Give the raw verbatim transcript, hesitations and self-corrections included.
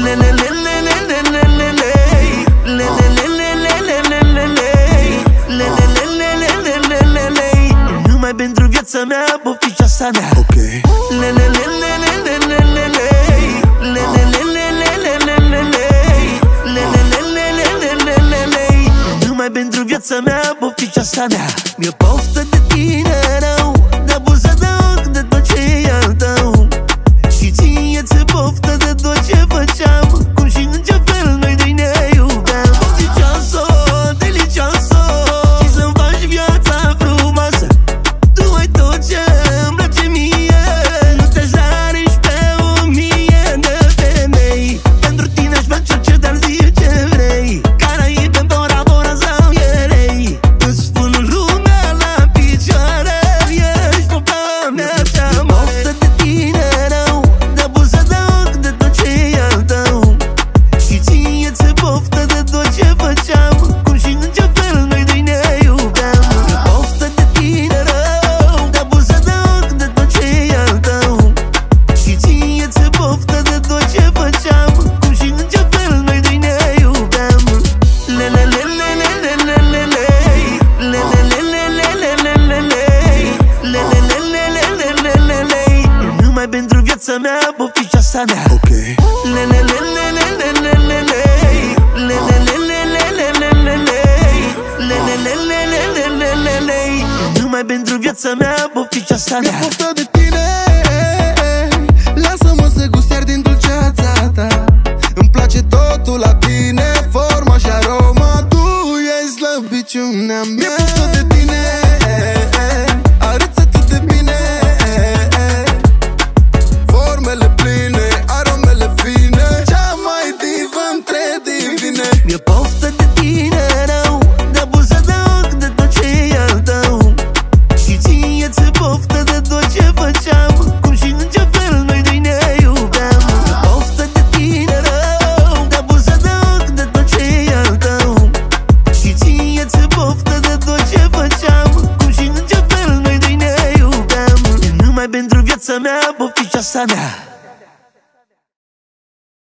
Numai pentru viața mea, pofticeasa mea. Ok. Numai pentru viața mea, pofticeasa mea. Mi-e poftă de tine rău, n-abuză deloc de tot ce e al tău. Și ție ți-e poftă de tot ce făceam, cum și în ce fel noi doi ne iubeam. Delicioso, delicioso, și să-mi faci viața frumoasă. Tu ai tot ce îmi place mie, nu te zarici pe o mie de femei. Pentru tine aș face orice, dar zi ce vrei. Caraibe, Bora Bora sau Ierei, îți pun lumea la picioare. Ești popa mea cea mai. Poftă de tine rău, n-abuză deloc de tot ce e al tău. Și ție ți-e poftă de tot ce făceam, cum și în ce fel noi doi ne iubeam. Poftă de tine rău, n-abuză deloc de tot ce e al tău. Și ție ți-e poftă de tot ce făceam, cum și în ce fel noi doi ne iubeam. Numai pentru viața mea, pofticeasa mea. Ok. Numai pentru viața mea, pofticeasa mea. Mi-e poftă de tine, lasă-mă să gust iar din dulceața ta. Îmi place totul la tine, forma și aroma. Tu ești slăbiciunea mea. Mi-e poftă de tine, arăți atât de bine, formele pline, aromele fine, cea mai divă între divine. Mi-e poftă de tine rău, n-abuză deloc de tot ce e al tău. Și ție ți-e poftă de tot ce făceam, cum și în ce fel noi doi ne iubeam. Mi-e poftă de tine rău, n-abuză deloc de tot ce e al tău. Și ție ți-e poftă de tot ce făceam, cum și în ce fel noi doi ne iubeam. Numai pentru viața mea, pofticeasa mea.